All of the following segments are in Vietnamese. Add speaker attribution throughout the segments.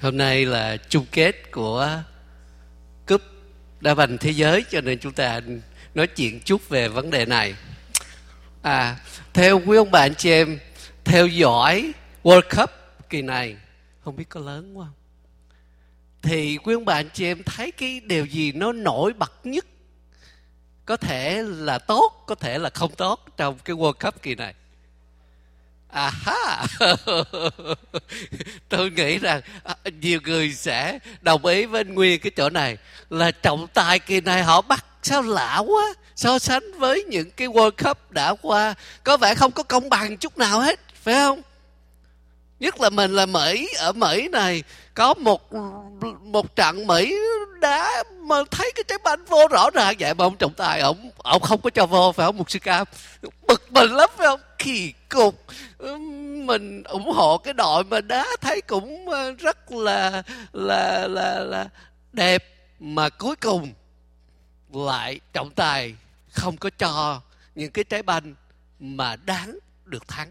Speaker 1: Hôm nay là chung kết của cúp đá banh thế giới, cho nên chúng ta nói chuyện chút về vấn đề này. Theo quý ông bạn chị em theo dõi World Cup kỳ này, không biết có lớn quá không? Thì quý ông bạn chị em thấy cái điều gì nó nổi bật nhất? Có thể là tốt, có thể là không tốt trong cái World Cup kỳ này. Tôi nghĩ rằng nhiều người sẽ đồng ý với anh Nguyên cái chỗ này, là trọng tài kỳ này họ bắt sao lạ quá, so sánh với những cái World Cup đã qua có vẻ không có công bằng chút nào hết, phải không? Nhất là mình là Mỹ, ở Mỹ này có một trận Mỹ đá mà thấy cái trái banh vô rõ ràng vậy mà ông trọng tài ông không có cho vô, phải không Mục sư Cam? Bực mình lắm, phải không? Kỳ cục. Mình ủng hộ cái đội mà đá thấy cũng rất là đẹp, mà cuối cùng lại trọng tài không có cho những cái trái banh mà đáng được thắng.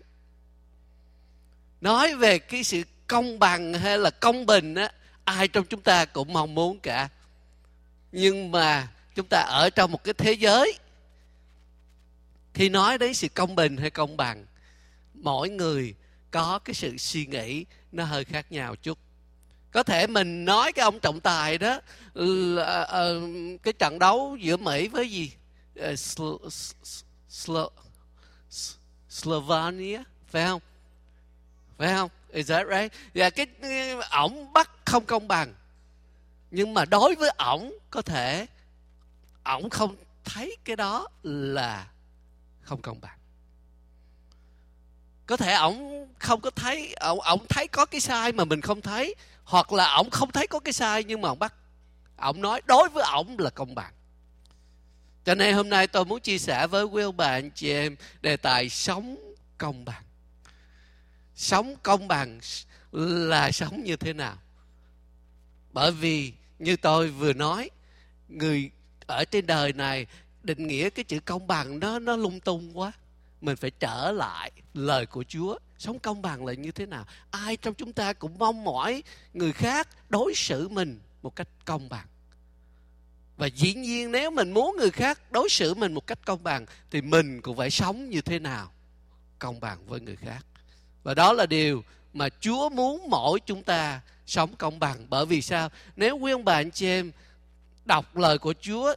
Speaker 1: Nói về cái sự công bằng hay là công bình á, ai trong chúng ta cũng mong muốn cả. Nhưng mà chúng ta ở trong một cái thế giới, khi nói đến sự công bình hay công bằng, mỗi người có cái sự suy nghĩ nó hơi khác nhau chút. Có thể mình nói cái ông trọng tài đó cái trận đấu giữa Mỹ với gì? Slovenia, phải không? Phải không? Is that right? Và cái ổng bắt không công bằng. Nhưng mà đối với ổng, có thể ổng không thấy cái đó là không công bằng. Có thể ổng không có thấy, ổng thấy có cái sai mà mình không thấy, hoặc là ổng không thấy có cái sai nhưng mà ổng nói đối với ổng là công bằng. Cho nên hôm nay tôi muốn chia sẻ với quý ông bà anh chị em đề tài sống công bằng. Sống công bằng là sống như thế nào? Bởi vì như tôi vừa nói, người ở trên đời này định nghĩa cái chữ công bằng nó lung tung quá. Mình phải trở lại lời của Chúa. Sống công bằng là như thế nào? Ai trong chúng ta cũng mong mỏi người khác đối xử mình một cách công bằng. Và dĩ nhiên nếu mình muốn người khác đối xử mình một cách công bằng thì mình cũng phải sống như thế nào? Công bằng với người khác. Và đó là điều mà Chúa muốn mỗi chúng ta sống công bằng. Bởi vì sao? Nếu quý ông bà anh chị em đọc lời của Chúa,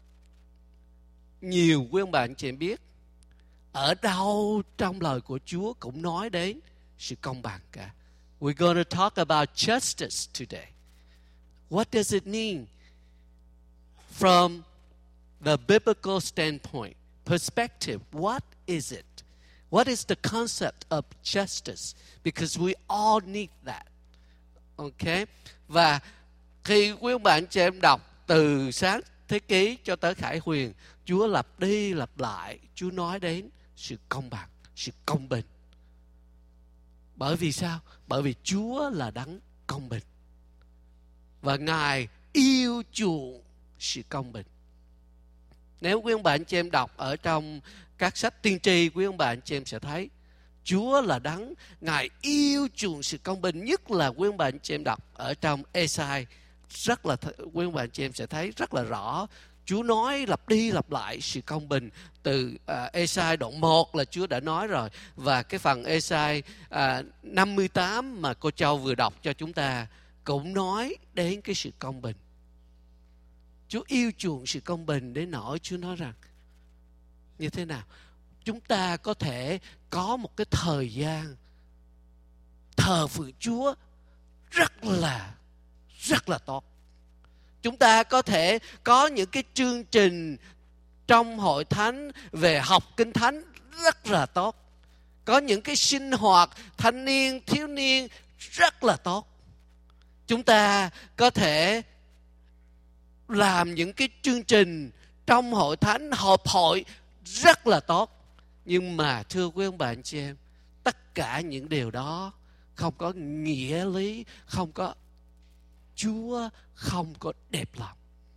Speaker 1: nhiều quý ông bà anh chị em biết, ở đâu trong lời của Chúa cũng nói đến sự công bằng cả. We're going to talk about justice today. What does it mean from the biblical standpoint, perspective? What is it? What is the concept of justice? Because we all need that. Okay? Và khi quý ông bạn chị em đọc từ sáng thế ký cho tới Khải Huyền, Chúa lặp đi lặp lại, Chúa nói đến sự công bằng, sự công bình. Bởi vì sao? Bởi vì Chúa là đấng công bình. Và Ngài yêu chuộng sự công bình. Nếu quý ông bà anh chị em đọc ở trong các sách tiên tri, quý ông bà anh chị em sẽ thấy Chúa là đấng, Ngài yêu chuộng sự công bình. Nhất là quý ông bà anh chị em đọc ở trong Ê-sai, quý ông bà anh chị em sẽ thấy rất là rõ. Chúa nói lặp đi lặp lại sự công bình. Từ Ê-sai đoạn 1 là Chúa đã nói rồi. Và cái phần Ê-sai 58 mà cô Châu vừa đọc cho chúng ta cũng nói đến cái sự công bình. Chúa yêu chuộng sự công bình đến nỗi Chúa nói rằng như thế nào? Chúng ta có thể có một cái thời gian thờ phượng Chúa rất là tốt. Chúng ta có thể có những cái chương trình trong hội thánh về học kinh thánh rất là tốt. Có những cái sinh hoạt thanh niên, thiếu niên rất là tốt. Chúng ta có thể làm những cái chương trình trong hội thánh, họp hội rất là tốt. Nhưng mà thưa quý ông bà anh chị em, tất cả những điều đó không có nghĩa lý, Chúa không có đẹp lòng.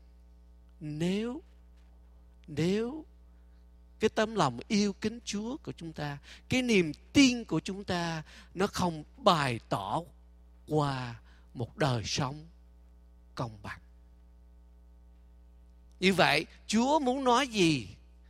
Speaker 1: Nếu cái tấm lòng yêu kính Chúa của chúng ta, cái niềm tin của chúng ta nó không bày tỏ qua một đời sống công bằng. Như vậy, Chúa muốn nói gì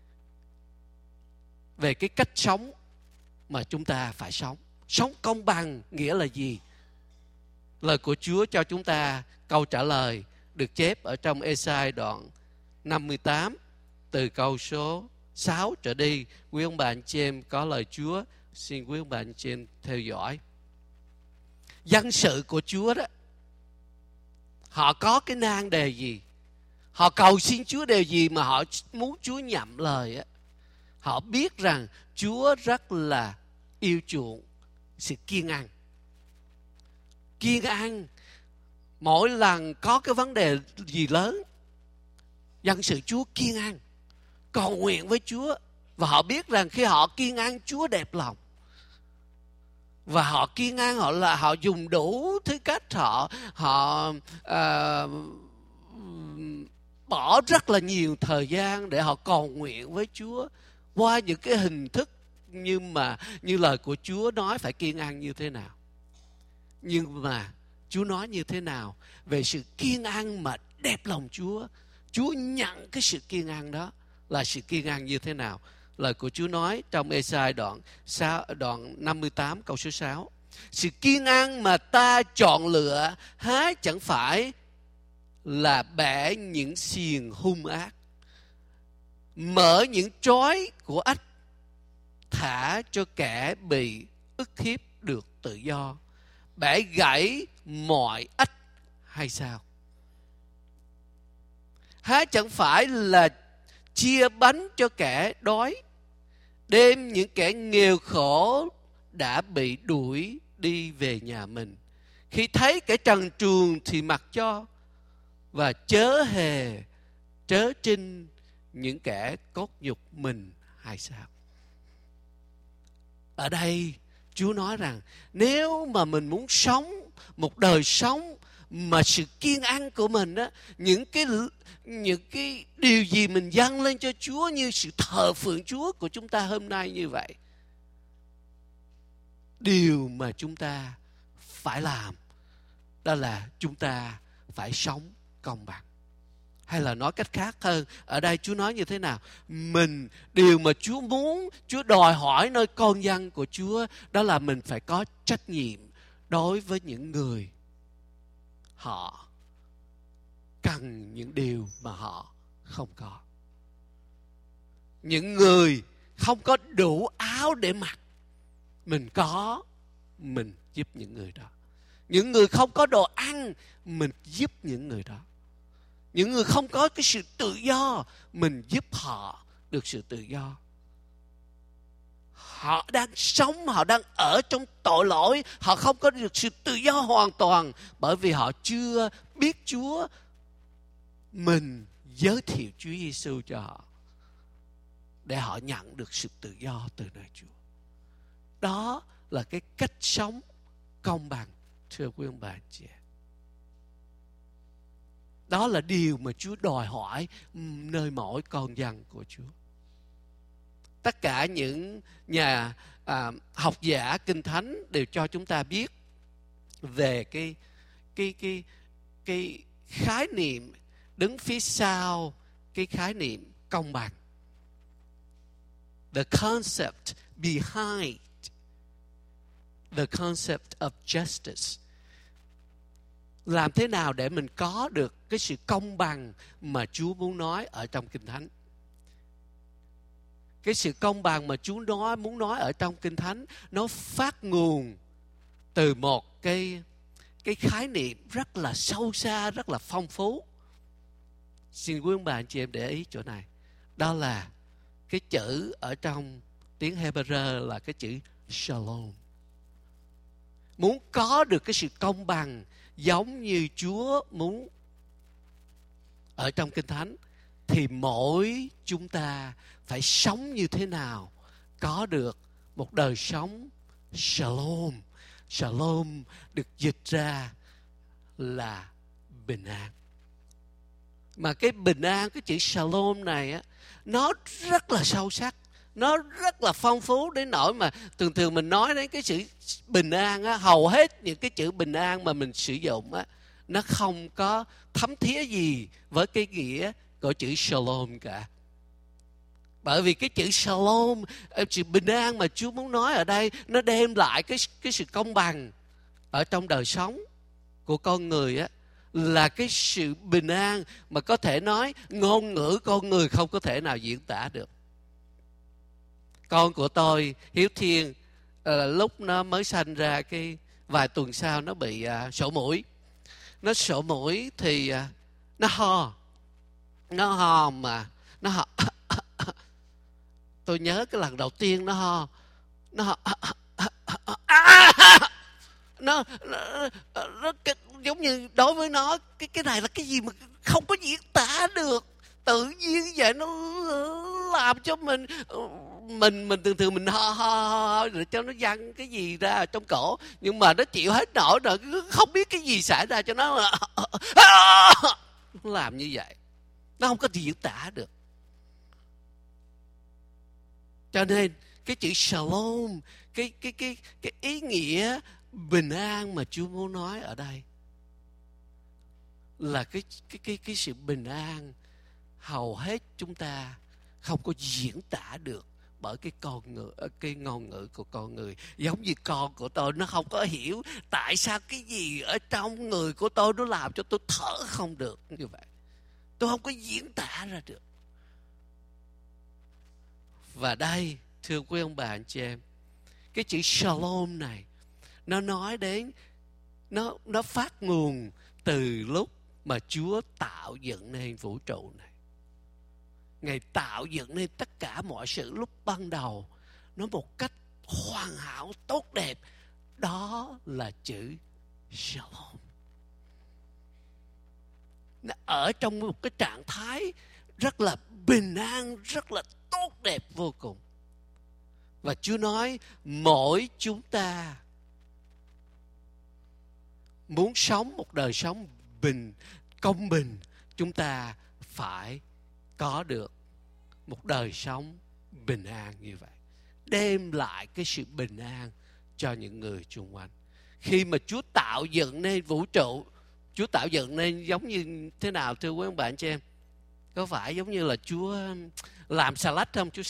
Speaker 1: về cái cách sống mà chúng ta phải sống? Sống công bằng nghĩa là gì? Lời của Chúa cho chúng ta câu trả lời được chép ở trong Ê-sai đoạn 58 từ câu số 6 trở đi. Quý ông bà anh chị em có lời Chúa, xin quý ông bà anh chị em theo dõi. Dân sự của Chúa đó, họ có cái nan đề gì? Họ cầu xin Chúa điều gì mà họ muốn Chúa nhậm lời á? Họ biết rằng Chúa rất là yêu chuộng sự kiên ăn. Kiên ăn, mỗi lần có cái vấn đề gì lớn, dân sự Chúa kiên ăn, cầu nguyện với Chúa. Và họ biết rằng khi họ kiên ăn, Chúa đẹp lòng. Và họ kiên ăn, họ dùng đủ thứ cách, họ bỏ rất là nhiều thời gian để họ cầu nguyện với Chúa qua những cái hình thức như lời của Chúa nói phải kiên ăn như thế nào. Nhưng mà Chúa nói như thế nào về sự kiên ăn mà đẹp lòng Chúa? Chúa nhận cái sự kiên ăn đó là sự kiên ăn như thế nào? Lời của Chúa nói trong Ê-sai đoạn 58 câu số 6. Sự kiên ăn mà ta chọn lựa há chẳng phải là bẻ những xiềng hung ác, mở những trói của ách, thả cho kẻ bị ức hiếp được tự do, bẻ gãy mọi ách hay sao? Há chẳng phải là chia bánh cho kẻ đói, đem những kẻ nghèo khổ đã bị đuổi đi về nhà mình, khi thấy kẻ trần truồng thì mặc cho, và chớ hề trớ trinh những kẻ cốt nhục mình hay sao? Ở đây Chúa nói rằng nếu mà mình muốn sống một đời sống mà sự kiên ăn của mình á, những cái điều gì mình dâng lên cho Chúa như sự thờ phượng Chúa của chúng ta hôm nay như vậy, điều mà chúng ta phải làm đó là chúng ta phải sống công bằng. Hay là nói cách khác hơn, ở đây Chúa nói như thế nào? Điều mà Chúa muốn, Chúa đòi hỏi nơi con dân của Chúa, đó là mình phải có trách nhiệm đối với những người họ cần những điều mà họ không có. Những người không có đủ áo để mặc, mình có, mình giúp những người đó. Những người không có đồ ăn, mình giúp những người đó. Những người không có cái sự tự do, mình giúp họ được sự tự do. Họ đang sống, họ đang ở trong tội lỗi, họ không có được sự tự do hoàn toàn bởi vì họ chưa biết Chúa. Mình giới thiệu Chúa Giêsu cho họ để họ nhận được sự tự do từ nơi Chúa. Đó là cái cách sống công bằng, thưa quý ông bà anh chị em. Đó là điều mà Chúa đòi hỏi nơi mỗi con dân của Chúa. Tất cả những nhà học giả Kinh Thánh đều cho chúng ta biết về cái khái niệm đứng phía sau cái khái niệm công bằng. The concept behind the concept of justice. Làm thế nào để mình có được cái sự công bằng mà Chúa muốn nói ở trong Kinh Thánh? Cái sự công bằng mà Chúa muốn nói ở trong Kinh Thánh, nó phát nguồn từ một cái khái niệm rất là sâu xa, rất là phong phú. Xin quý ông bà anh chị em để ý chỗ này. Đó là cái chữ ở trong tiếng Hebrew là cái chữ Shalom. Muốn có được cái sự công bằng giống như Chúa muốn ở trong Kinh Thánh, thì mỗi chúng ta phải sống như thế nào có được một đời sống Shalom. Shalom được dịch ra là bình an. Mà cái bình an, cái chữ Shalom này á, nó rất là sâu sắc. Nó rất là phong phú đến nỗi mà thường mình nói đến cái chữ bình an á, hầu hết những cái chữ bình an mà mình sử dụng á, nó không có thấm thía gì với cái nghĩa của chữ shalom cả. Bởi vì cái chữ shalom, chữ bình an mà Chúa muốn nói ở đây, nó đem lại cái sự công bằng ở trong đời sống của con người á, là cái sự bình an mà có thể nói ngôn ngữ con người không có thể nào diễn tả được. Con của tôi Hiếu Thiên, lúc nó mới sanh ra, cái vài tuần sau nó bị sổ mũi. Nó sổ mũi thì nó ho mà nó ho. Tôi nhớ cái lần đầu tiên nó ho nó giống như đối với nó cái này là cái gì mà không có diễn tả được, tự nhiên vậy. Nó làm cho mình thường mình ho để cho nó văng cái gì ra ở trong cổ, nhưng mà nó chịu hết nổi rồi, không biết cái gì xảy ra cho nó làm như vậy, nó không có diễn tả được. Cho nên cái chữ shalom, cái ý nghĩa bình an mà Chúa muốn nói ở đây là cái sự bình an hầu hết chúng ta không có diễn tả được bởi cái ngôn ngữ của con người. Giống như con của tôi, nó không có hiểu tại sao cái gì ở trong người của tôi nó làm cho tôi thở không được như vậy. Tôi không có diễn tả ra được. Và đây, thưa quý ông bà anh chị em, cái chữ shalom này nó nói đến, nó phát nguồn từ lúc mà Chúa tạo dựng nên vũ trụ này. Ngài tạo dựng nên tất cả mọi sự lúc ban đầu nó một cách hoàn hảo, tốt đẹp. Đó là chữ shalom. Nó ở trong một cái trạng thái rất là bình an, rất là tốt đẹp vô cùng. Và Chúa nói mỗi chúng ta muốn sống một đời sống công bình, chúng ta phải có được một đời sống bình an như vậy, đem lại cái sự bình an cho những người xung quanh. Khi mà Chúa tạo dựng nên vũ trụ, Chúa tạo dựng nên giống như thế nào thưa quý ông bà anh chị em? Có phải giống như là Chúa làm salad không? Chúa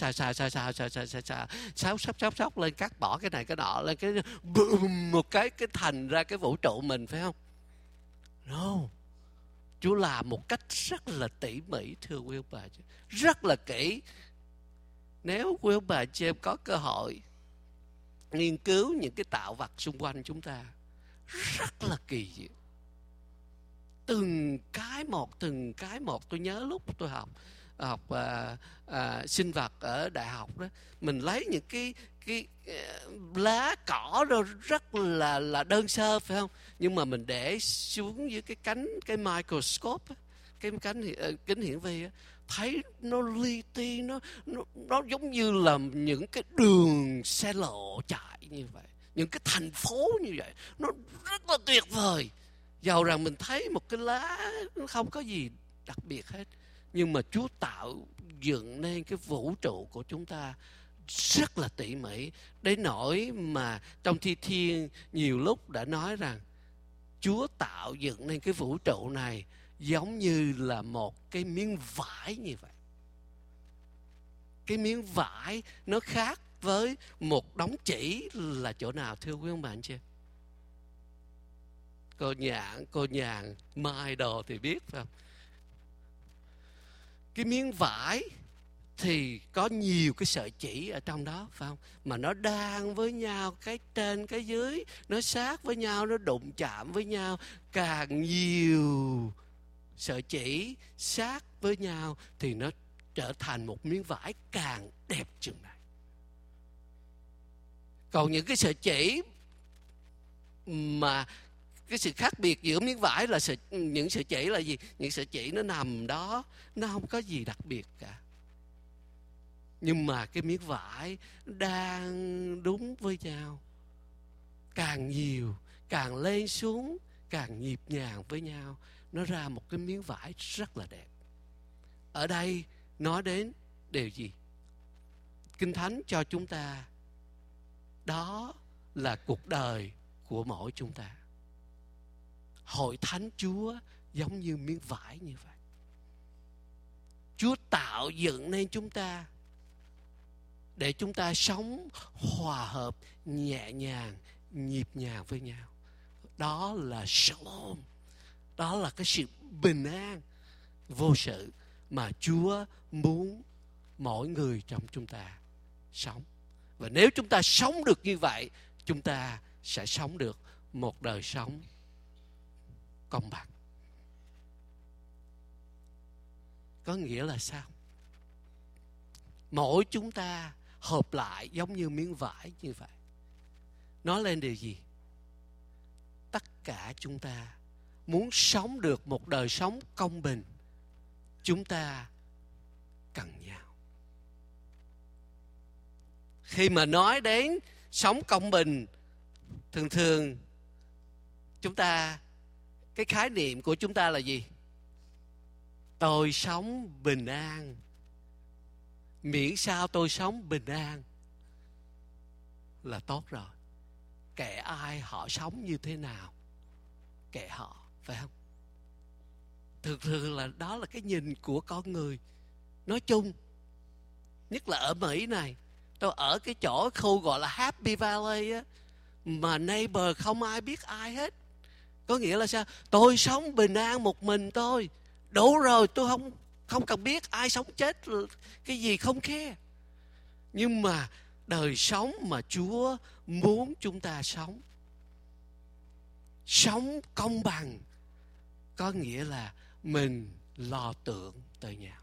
Speaker 1: xào lên, cắt bỏ cái này cái nọ lên, cái boom, một cái thành ra cái vũ trụ mình, phải không? No. Chúa làm một cách rất là tỉ mỉ, thưa quý ông bà, rất là kỹ. Nếu quý ông bà chị em có cơ hội nghiên cứu những cái tạo vật xung quanh chúng ta, rất là kỳ diệu. Từng cái một. Tôi nhớ lúc tôi học sinh vật ở đại học đó, mình lấy những cái lá cỏ rồi rất là đơn sơ, phải không? Nhưng mà mình để xuống dưới cái microscope, cái kính hiển vi, thấy nó li ti, nó giống như là những cái đường xe lộ chạy như vậy, những cái thành phố như vậy, nó rất là tuyệt vời. Dầu rằng mình thấy một cái lá nó không có gì đặc biệt hết, nhưng mà Chúa tạo dựng nên cái vũ trụ của chúng ta rất là tỉ mỉ, đến nỗi mà trong Thi Thiên nhiều lúc đã nói rằng Chúa tạo dựng nên cái vũ trụ này giống như là một cái miếng vải như vậy. Cái miếng vải nó khác với một đống chỉ là chỗ nào thưa quý ông bà anh chị? Cô nhàn mai đồ thì biết, phải không? Cái miếng vải thì có nhiều cái sợi chỉ ở trong đó, phải không? Mà nó đan với nhau, cái trên cái dưới, nó sát với nhau, nó đụng chạm với nhau. Càng nhiều sợi chỉ sát với nhau thì nó trở thành một miếng vải càng đẹp chừng này. Còn những cái sợi chỉ mà cái sự khác biệt giữa miếng vải là những sợi chỉ là gì? Những sợi chỉ nó nằm đó, nó không có gì đặc biệt cả. Nhưng mà cái miếng vải đang đúng với nhau, càng nhiều, càng lên xuống, càng nhịp nhàng với nhau, nó ra một cái miếng vải rất là đẹp. Ở đây nói đến điều gì? Kinh Thánh cho chúng ta đó là cuộc đời của mỗi chúng ta. Hội thánh Chúa giống như miếng vải như vậy. Chúa tạo dựng nên chúng ta để chúng ta sống hòa hợp, nhẹ nhàng, nhịp nhàng với nhau. Đó là shalom. Đó là cái sự bình an vô sự mà Chúa muốn mỗi người trong chúng ta sống. Và nếu chúng ta sống được như vậy, chúng ta sẽ sống được một đời sống công bằng. Có nghĩa là sao? Mỗi chúng ta hợp lại giống như miếng vải như vậy. Nói lên điều gì? Tất cả chúng ta muốn sống được một đời sống công bình, chúng ta cần nhau. Khi mà nói đến sống công bình, thường thường chúng ta, cái khái niệm của chúng ta là gì? Tôi sống bình an. Miễn sao tôi sống bình an là tốt rồi. Kệ ai họ sống như thế nào, kệ họ, phải không? Thực sự là đó là cái nhìn của con người nói chung. Nhất là ở Mỹ này, tôi ở cái chỗ khu gọi là Happy Valley á, mà neighbor không ai biết ai hết. Có nghĩa là sao? Tôi sống bình an một mình tôi, đủ rồi, tôi không cần biết ai sống chết cái gì, không care. Nhưng mà đời sống mà Chúa muốn chúng ta sống công bằng, có nghĩa là mình lo tưởng tới nhau.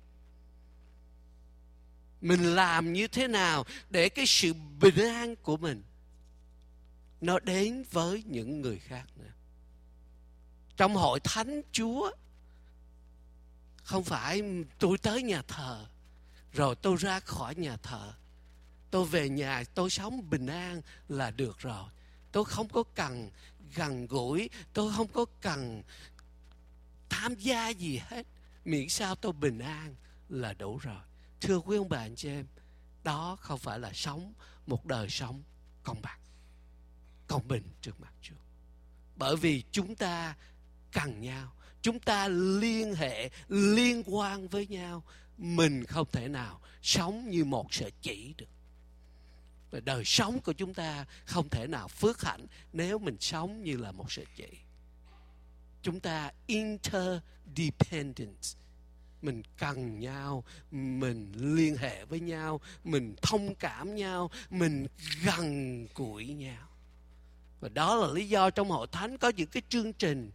Speaker 1: Mình làm như thế nào để cái sự bình an của mình nó đến với những người khác nữa. Trong hội thánh Chúa, không phải tôi tới nhà thờ rồi tôi ra khỏi nhà thờ, tôi về nhà tôi sống bình an là được rồi. Tôi không có cần gần gũi, tôi không có cần tham gia gì hết, miễn sao tôi bình an là đủ rồi. Thưa quý ông bà anh chị em, đó không phải là sống một đời sống công bằng, công bình trước mặt Chúa. Bởi vì chúng ta cần nhau, chúng ta liên hệ, liên quan với nhau. Mình không thể nào sống như một sợi chỉ được. Và đời sống của chúng ta không thể nào phước hạnh nếu mình sống như là một sợi chỉ. Chúng ta interdependent. Mình cần nhau, mình liên hệ với nhau, mình thông cảm nhau, mình gần gũi nhau. Và đó là lý do trong hội thánh có những cái chương trình.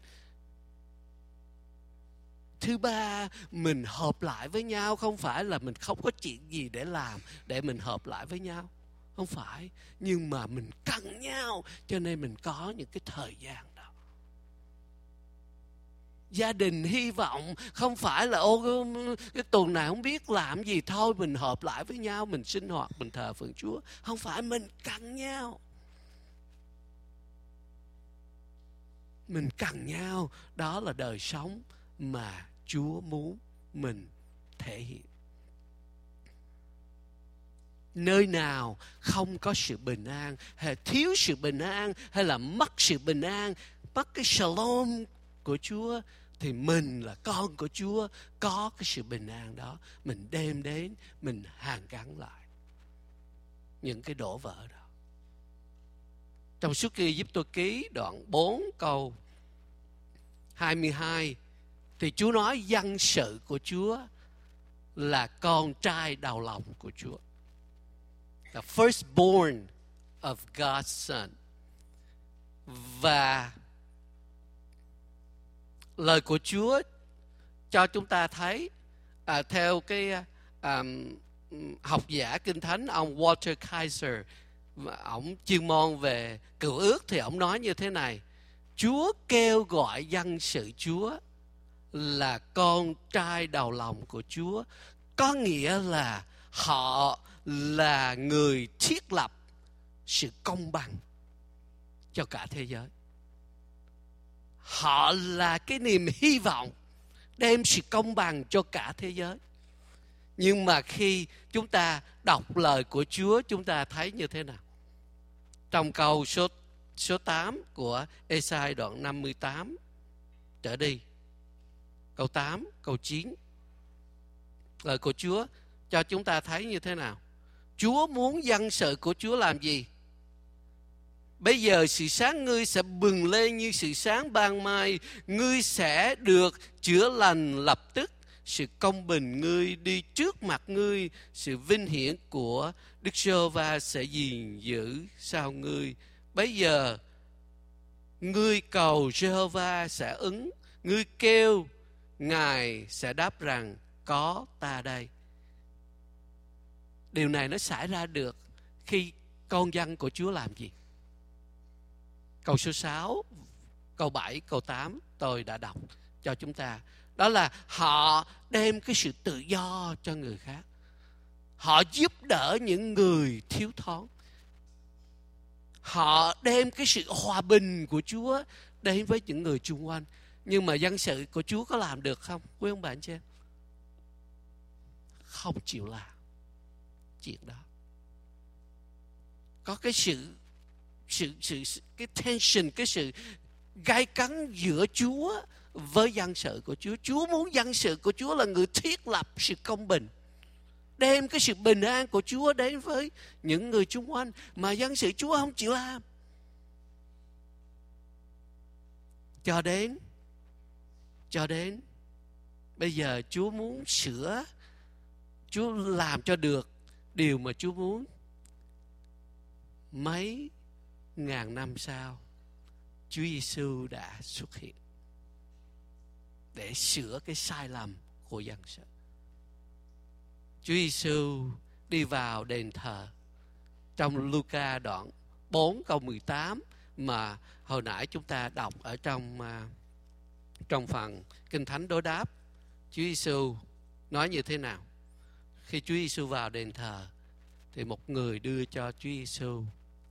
Speaker 1: Thứ ba, mình hợp lại với nhau không phải là mình không có chuyện gì để làm để mình hợp lại với nhau. Không phải, nhưng mà mình cần nhau cho nên mình có những cái thời gian đó. Gia đình hy vọng không phải là cái tuần này không biết làm gì, thôi mình hợp lại với nhau, mình sinh hoạt, mình thờ phượng Chúa. Không phải, mình cần nhau. Mình cần nhau, đó là đời sống mà Chúa muốn mình thể hiện. Nơi nào không có sự bình an, hay thiếu sự bình an, hay là mất sự bình an, mất cái shalom của Chúa, thì mình là con của Chúa có cái sự bình an đó, mình đem đến, mình hàn gắn lại những cái đổ vỡ đó. Trong Xuất Ghi Ai Cập ký đoạn 4 câu 22 thì Chúa nói dân sự của Chúa là con trai đầu lòng của Chúa. The firstborn of God's son. Và lời của Chúa cho chúng ta thấy theo cái học giả Kinh Thánh ông Walter Kaiser, ông chuyên môn về Cựu Ước, thì ông nói như thế này: Chúa kêu gọi dân sự Chúa là con trai đầu lòng của Chúa, có nghĩa là họ là người thiết lập sự công bằng cho cả thế giới. Họ là cái niềm hy vọng đem sự công bằng cho cả thế giới. Nhưng mà khi chúng ta đọc lời của Chúa, chúng ta thấy như thế nào? Trong câu số 8 của Ê-sai đoạn 58 trở đi. Câu 8, câu 9. Lời của Chúa cho chúng ta thấy như thế nào? Chúa muốn dân sự của Chúa làm gì? Bây giờ sự sáng ngươi sẽ bừng lên như sự sáng ban mai. Ngươi sẽ được chữa lành lập tức. Sự công bình ngươi đi trước mặt ngươi. Sự vinh hiển của Đức Giê-hô-va sẽ gìn giữ sau ngươi. Bây giờ ngươi cầu Giê-hô-va sẽ ứng. Ngươi kêu, Ngài sẽ đáp rằng có ta đây. Điều này nó xảy ra được khi con dân của Chúa làm gì? Câu số 6, câu 7, câu 8 tôi đã đọc cho chúng ta. Đó là họ đem cái sự tự do cho người khác. Họ giúp đỡ những người thiếu thốn. Họ đem cái sự hòa bình của Chúa đến với những người chung quanh. Nhưng mà dân sự của Chúa có làm được không? Quý ông bạn chị em? Không chịu làm chuyện đó. Có cái sự cái tension, cái sự gai cấn giữa Chúa với dân sự của Chúa. Chúa muốn dân sự của Chúa là người thiết lập sự công bình, đem cái sự bình an của Chúa đến với những người chung quanh, mà dân sự Chúa không chịu làm. Cho đến bây giờ Chúa muốn sửa, Chúa làm cho được điều mà Chúa muốn. Mấy ngàn năm sau, Chúa Giêsu đã xuất hiện để sửa cái sai lầm của dân sự. Chúa Giêsu đi vào đền thờ trong Luca đoạn 4 câu 18 mà hồi nãy chúng ta đọc ở trong phần Kinh Thánh đối đáp. Chúa Giêsu nói như thế nào? Khi Chúa Giêsu vào đền thờ thì một người đưa cho Chúa Giêsu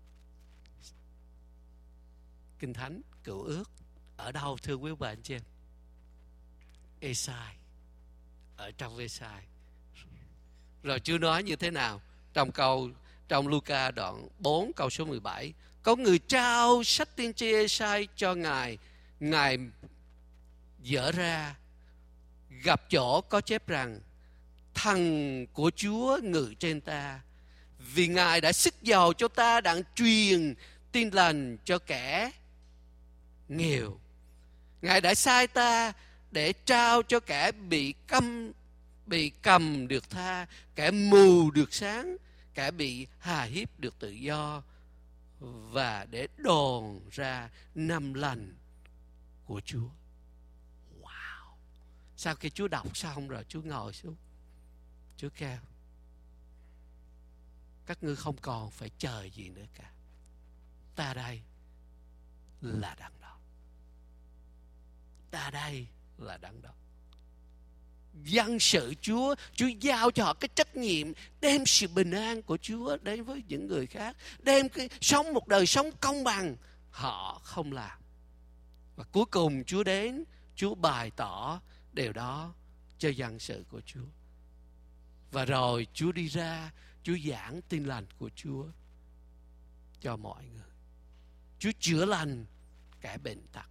Speaker 1: Kinh Thánh Cựu Ước. Ở đâu thưa quý bạn chị em? Ê-sai. Ở trong Ê-sai. Rồi Chúa nói như thế nào? Trong Luca đoạn 4 câu số 17, có người trao sách tiên tri Ê-sai cho Ngài. Ngài dở ra, gặp chỗ có chép rằng thần của Chúa ngự trên ta, vì Ngài đã sức giàu cho ta đặng truyền tin lành cho kẻ nghèo. Ngài đã sai ta để trao cho kẻ bị cầm được tha, kẻ mù được sáng, kẻ bị hà hiếp được tự do, và để đồn ra năm lành của Chúa. Wow! Sau khi Chúa đọc xong rồi, Chúa ngồi xuống, Chúa kêu các ngươi không còn phải chờ gì nữa cả. Ta đây là đấng đó. Ta đây là đấng đó. Dân sự Chúa, Chúa giao cho họ cái trách nhiệm đem sự bình an của Chúa đến với những người khác, đem sống một đời sống công bằng. Họ không làm. Và cuối cùng Chúa đến, Chúa bày tỏ điều đó cho dân sự của Chúa. Và rồi Chúa đi ra, Chúa giảng tin lành của Chúa cho mọi người. Chúa chữa lành kẻ bệnh tật.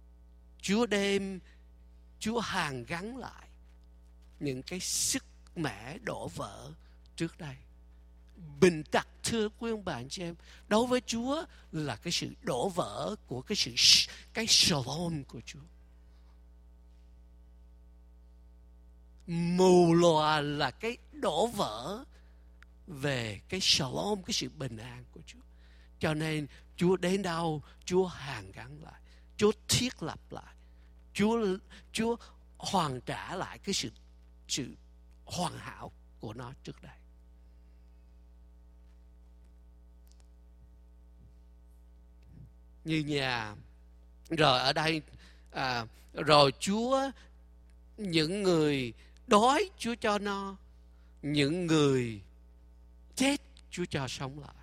Speaker 1: Chúa hàn gắn lại những cái sức mẻ đổ vỡ trước đây. Bệnh tật, thưa quý ông bà anh chị em, đối với Chúa là cái sự đổ vỡ của cái shalom của Chúa. Mù lòa là cái đổ vỡ về cái shalom, cái sự bình an của Chúa. Cho nên Chúa đến đâu, Chúa hàn gắn lại, Chúa thiết lập lại, Chúa hoàn trả lại cái sự hoàn hảo của nó trước đây. Như nhà rồi ở đây rồi Chúa, những người đói Chúa cho no, những người chết Chúa cho sống lại,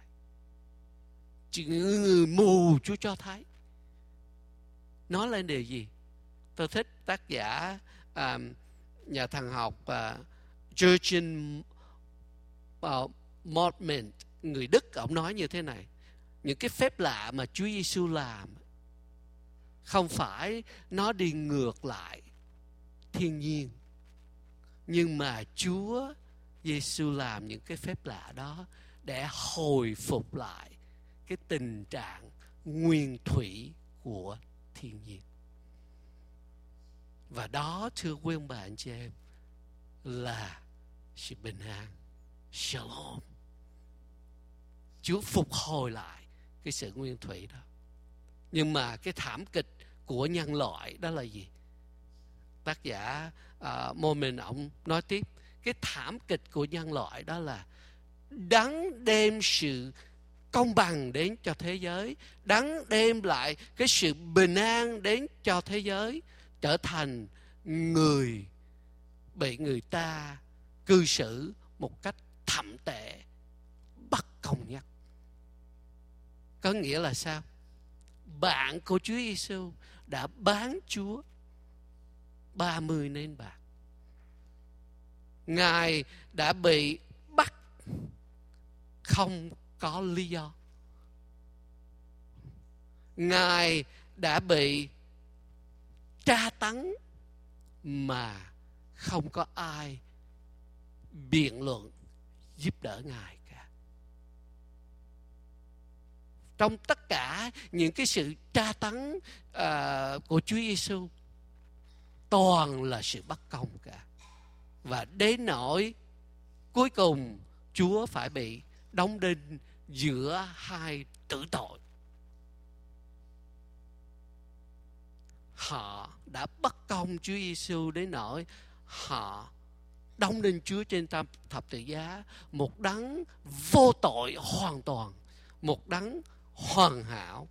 Speaker 1: những người mù Chúa cho thấy. Nói lên điều gì? Tôi thích tác giả nhà thần học Jurgen Moltmann, người Đức, ông nói như thế này: những cái phép lạ mà Chúa Giêsu làm không phải nó đi ngược lại thiên nhiên, nhưng mà Chúa Giêsu làm những cái phép lạ đó để hồi phục lại cái tình trạng nguyên thủy của thiên nhiên. Và đó, thưa quý ông bà anh chị em, là sự bình an, Shalom. Chúa phục hồi lại cái sự nguyên thủy đó. Nhưng mà cái thảm kịch của nhân loại đó là gì? Tác giả Moltmann ông nói tiếp, cái thảm kịch của nhân loại đó là Đấng đem sự công bằng đến cho thế giới, Đấng đem lại cái sự bình an đến cho thế giới, trở thành người bị người ta cư xử một cách thậm tệ, bất công nhất. Có nghĩa là sao? Bạn của Chúa Giêsu đã bán Chúa 30 nén bạc. Ngài đã bị bắt không có lý do. Ngài đã bị tra tấn mà không có ai biện luận giúp đỡ Ngài cả. Trong tất cả những cái sự tra tấn của Chúa Giêsu, toàn là sự bất công cả. Và đến nỗi cuối cùng Chúa phải bị đóng đinh giữa hai tử tội. Họ đã bất công Chúa Giêsu đến nỗi họ đóng đinh Chúa trên thập tự giá, một đấng vô tội hoàn toàn, một đấng hoàn hảo.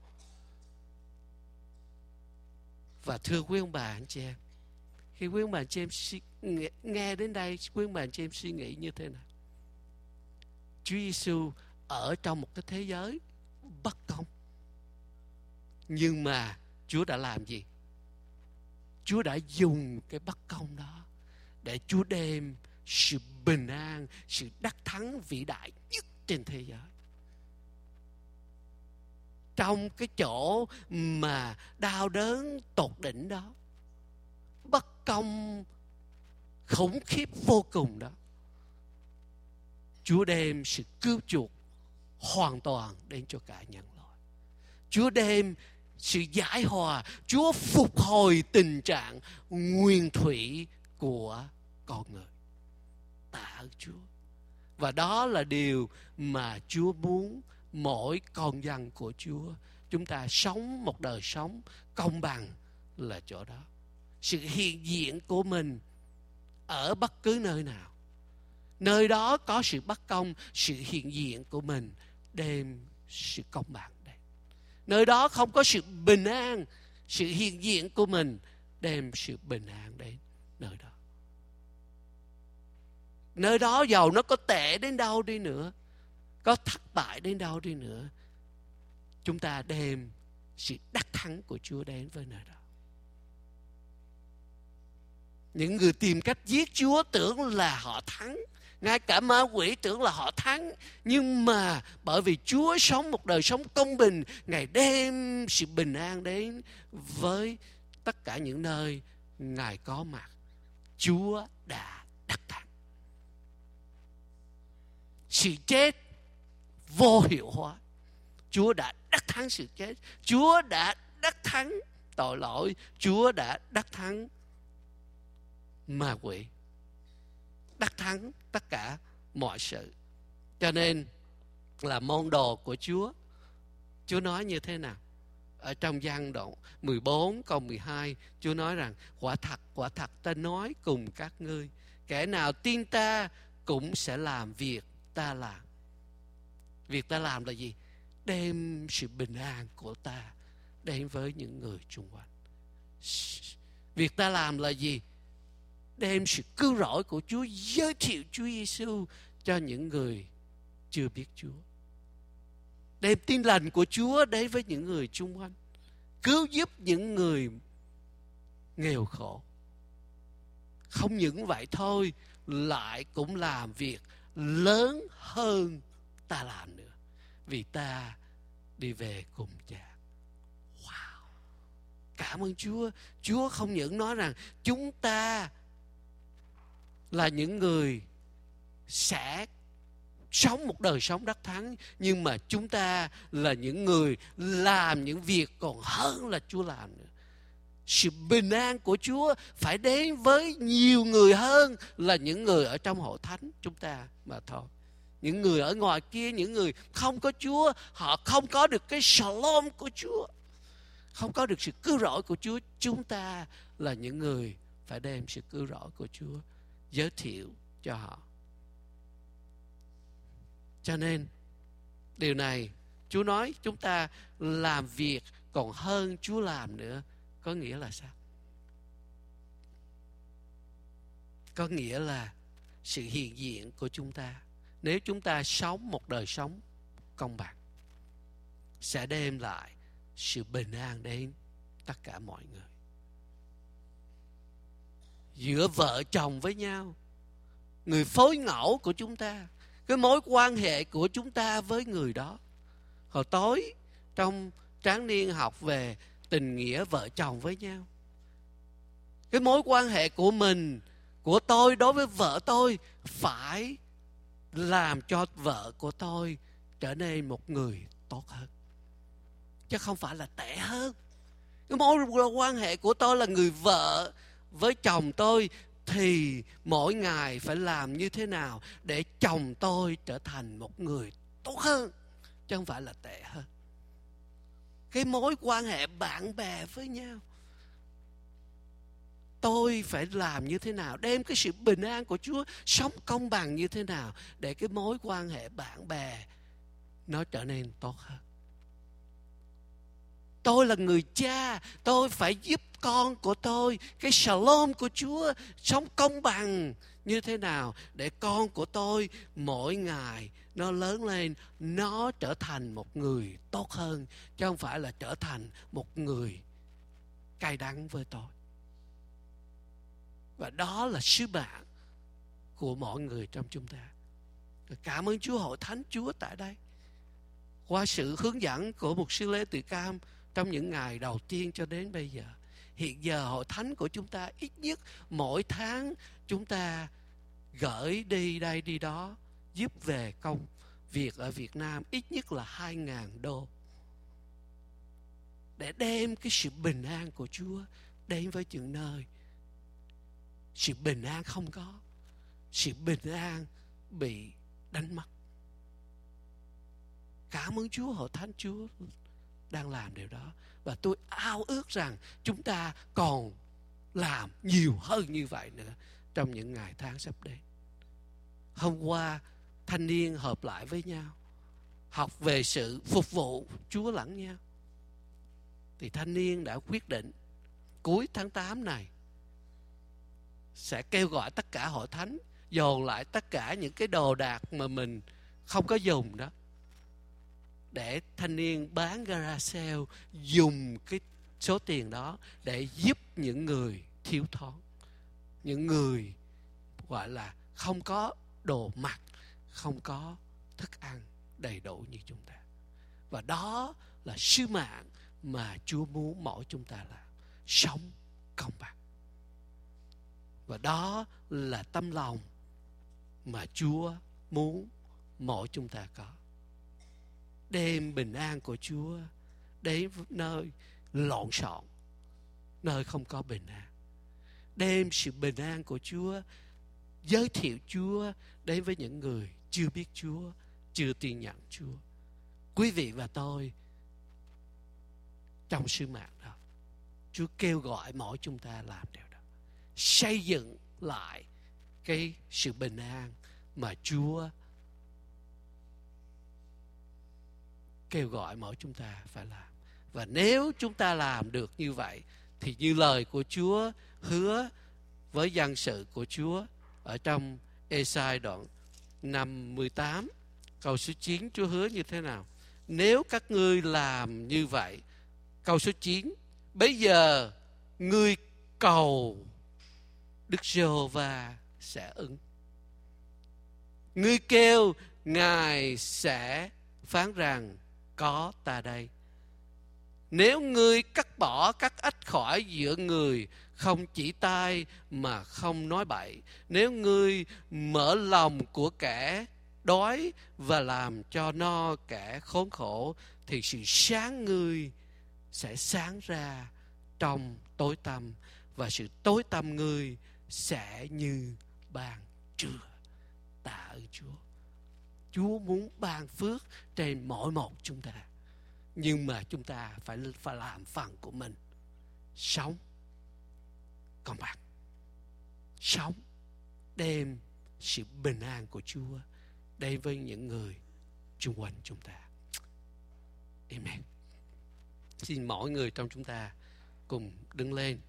Speaker 1: Và thưa quý ông bà anh chị em, khi quý ông bà anh chị em nghe đến đây, quý ông bà anh chị em suy nghĩ như thế nào? Chúa Giêsu ở trong một cái thế giới bất công, nhưng mà Chúa đã làm gì? Chúa đã dùng cái bất công đó để Chúa đem sự bình an, sự đắc thắng vĩ đại nhất trên thế giới. Trong cái chỗ mà đau đớn tột đỉnh đó, bất công khủng khiếp vô cùng đó, Chúa đem sự cứu chuộc hoàn toàn đến cho cả nhân loại. Chúa đem sự giải hòa, Chúa phục hồi tình trạng nguyên thủy của con người. Tạ ơn Chúa. Và đó là điều mà Chúa muốn mỗi con dân của Chúa chúng ta sống một đời sống công bằng là chỗ đó. Sự hiện diện của mình ở bất cứ nơi nào, nơi đó có sự bất công, sự hiện diện của mình đem sự công bằng đến. Nơi đó không có sự bình an, sự hiện diện của mình đem sự bình an đến nơi đó. Nơi đó dầu nó có tệ đến đâu đi nữa, có thất bại đến đâu đi nữa, chúng ta đem sự đắc thắng của Chúa đến với nơi đó. Những người tìm cách giết Chúa tưởng là họ thắng, ngay cả ma quỷ tưởng là họ thắng. Nhưng mà bởi vì Chúa sống một đời sống công bình, Ngài đem sự bình an đến với tất cả những nơi Ngài có mặt. Chúa đã đắc thắng. Sự chết vô hiệu hóa, Chúa đã đắc thắng sự chết. Chúa đã đắc thắng tội lỗi. Chúa đã đắc thắng ma quỷ, đắc thắng tất cả mọi sự. Cho nên là môn đồ của Chúa, Chúa nói như thế nào? Ở trong Giăng đoạn 14 câu 12, Chúa nói rằng: quả thật ta nói cùng các ngươi, kẻ nào tin ta cũng sẽ làm việc ta làm. Việc ta làm là gì? Đem sự bình an của ta đến với những người xung quanh. Việc ta làm là gì? Đem sự cứu rỗi của Chúa, giới thiệu Chúa Giêsu cho những người chưa biết Chúa. Đem tin lành của Chúa đến với những người xung quanh. Cứu giúp những người nghèo khổ. Không những vậy thôi, lại cũng làm việc lớn hơn ta làm nữa, vì ta đi về cùng Cha. Wow! Cảm ơn Chúa. Chúa không những nói rằng chúng ta là những người sẽ sống một đời sống đắc thắng, nhưng mà chúng ta là những người làm những việc còn hơn là Chúa làm nữa. Sự bình an của Chúa phải đến với nhiều người hơn là những người ở trong hội thánh chúng ta mà thôi. Những người ở ngoài kia, những người không có Chúa, họ không có được cái shalom của Chúa, không có được sự cứu rỗi của Chúa. Chúng ta là những người phải đem sự cứu rỗi của Chúa giới thiệu cho họ. Cho nên điều này Chúa nói chúng ta làm việc còn hơn Chúa làm nữa. Có nghĩa là sao? Có nghĩa là sự hiện diện của chúng ta, nếu chúng ta sống một đời sống công bằng, sẽ đem lại sự bình an đến tất cả mọi người. Giữa vợ chồng với nhau, người phối ngẫu của chúng ta, cái mối quan hệ của chúng ta với người đó. Hồi tối trong tráng niên học về tình nghĩa vợ chồng với nhau, cái mối quan hệ của mình, của tôi đối với vợ tôi phải làm cho vợ của tôi trở nên một người tốt hơn, chứ không phải là tệ hơn. Cái mối quan hệ của tôi là người vợ với chồng tôi thì mỗi ngày phải làm như thế nào để chồng tôi trở thành một người tốt hơn, chứ không phải là tệ hơn. Cái mối quan hệ bạn bè với nhau, tôi phải làm như thế nào, đem cái sự bình an của Chúa, sống công bằng như thế nào để cái mối quan hệ bạn bè nó trở nên tốt hơn. Tôi là người cha, tôi phải giúp con của tôi cái shalom của Chúa, sống công bằng như thế nào để con của tôi mỗi ngày nó lớn lên, nó trở thành một người tốt hơn, chứ không phải là trở thành một người cay đắng với tôi. Và đó là sứ mạng của mọi người trong chúng ta. Cảm ơn Chúa, hội thánh Chúa tại đây, qua sự hướng dẫn của mục sư Lê Từ Cam trong những ngày đầu tiên cho đến bây giờ, hiện giờ hội thánh của chúng ta ít nhất mỗi tháng chúng ta gửi đi đây đi đó, giúp về công việc ở Việt Nam ít nhất là 2.000 đô để đem cái sự bình an của Chúa đến với những nơi sự bình an không có, sự bình an bị đánh mất. Cảm ơn Chúa, hội thánh Chúa đang làm điều đó, và tôi ao ước rằng chúng ta còn làm nhiều hơn như vậy nữa trong những ngày tháng sắp đến. Hôm qua thanh niên họp lại với nhau, học về sự phục vụ Chúa lẫn nhau, thì thanh niên đã quyết định cuối tháng 8 này sẽ kêu gọi tất cả hội thánh dồn lại tất cả những cái đồ đạc mà mình không có dùng đó, để thanh niên bán garage sale, dùng cái số tiền đó để giúp những người thiếu thốn, những người gọi là không có đồ mặc, không có thức ăn đầy đủ như chúng ta. Và đó là sứ mạng mà Chúa muốn mỗi chúng ta làm, sống công bằng. Và đó là tâm lòng mà Chúa muốn mỗi chúng ta có. Đem bình an của Chúa đến nơi lộn xộn, nơi không có bình an. Đem sự bình an của Chúa, giới thiệu Chúa đến với những người chưa biết Chúa, chưa tin nhận Chúa. Quý vị và tôi trong sứ mạng đó, Chúa kêu gọi mỗi chúng ta làm điều đó, xây dựng lại cái sự bình an mà Chúa kêu gọi mỗi chúng ta phải làm. Và nếu chúng ta làm được như vậy, thì như lời của Chúa hứa với dân sự của Chúa ở trong Ê-sai đoạn 58 câu số 9, Chúa hứa như thế nào? Nếu các ngươi làm như vậy, câu số 9, bây giờ ngươi cầu Đức Giê-hô-va sẽ ứng. Ngươi kêu, Ngài sẽ phán rằng có ta đây. Nếu ngươi cắt bỏ các ách khỏi giữa người, không chỉ tai mà không nói bậy, nếu ngươi mở lòng của kẻ đói và làm cho no kẻ khốn khổ, thì sự sáng ngươi sẽ sáng ra trong tối tăm, và sự tối tăm ngươi sẽ như ban trưa. Tạ ơn Chúa. Chúa muốn ban phước trên mỗi một chúng ta, nhưng mà chúng ta phải làm phần của mình. Sống công bằng, sống đem sự bình an của Chúa đến với những người xung quanh chúng ta. Amen. Xin mỗi người trong chúng ta cùng đứng lên.